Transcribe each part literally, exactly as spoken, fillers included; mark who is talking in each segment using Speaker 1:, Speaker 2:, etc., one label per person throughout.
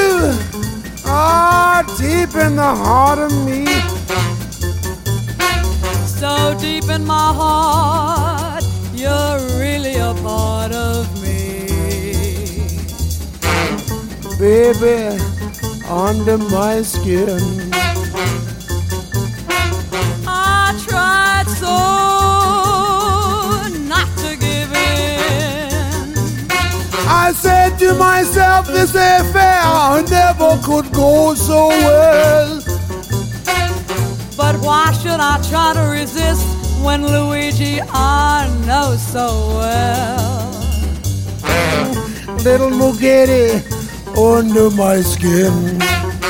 Speaker 1: you, ah, deep in the heart of me.
Speaker 2: So deep in my heart, you're really a part of me.
Speaker 1: Baby, under my skin,
Speaker 2: I tried so not to give in.
Speaker 1: I said to myself, this affair never could go so well.
Speaker 2: But why should I try to resist when Luigi I know so well?
Speaker 1: Little Muggetti under my skin.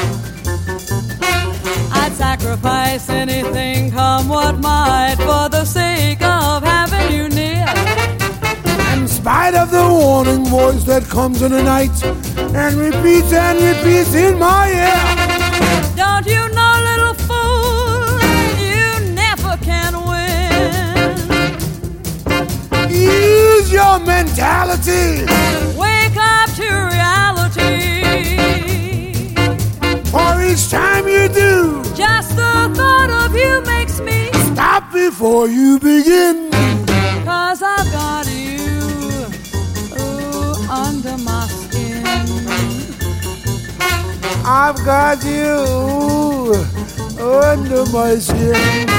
Speaker 2: I'd sacrifice anything, come what might, for the sake of having you near.
Speaker 1: In spite of the warning voice that comes in the night and repeats and repeats in my ear.
Speaker 2: Don't you know, little fool, you never can win.
Speaker 1: Use your mentality.
Speaker 2: Wake up to reality.
Speaker 1: For each time you do,
Speaker 2: Just the thought of you makes me
Speaker 1: stop before you begin.
Speaker 2: Cause I've got you, ooh, under my skin.
Speaker 1: I've got you under my skin.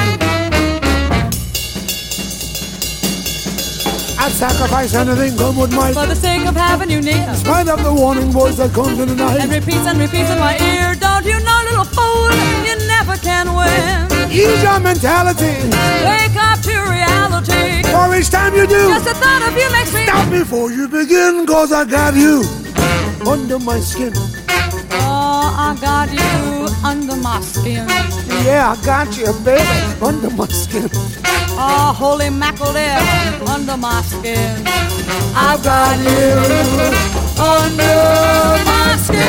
Speaker 1: I'd sacrifice anything, come what might,
Speaker 2: For the sake of having you near.
Speaker 1: in spite of the warning voice that comes in the night.
Speaker 2: And repeats and repeats in my ear. Don't you know, little fool, you never can win.
Speaker 1: Use your mentality.
Speaker 2: Wake up to reality.
Speaker 1: For each time you do,
Speaker 2: Just the thought of you makes me
Speaker 1: stop before you begin, cause I got you under my skin.
Speaker 2: Oh, I got you under my skin.
Speaker 1: Yeah, I got you, baby, under my skin.
Speaker 2: Oh, holy mackerel there, under my skin.
Speaker 1: I've got you under my skin.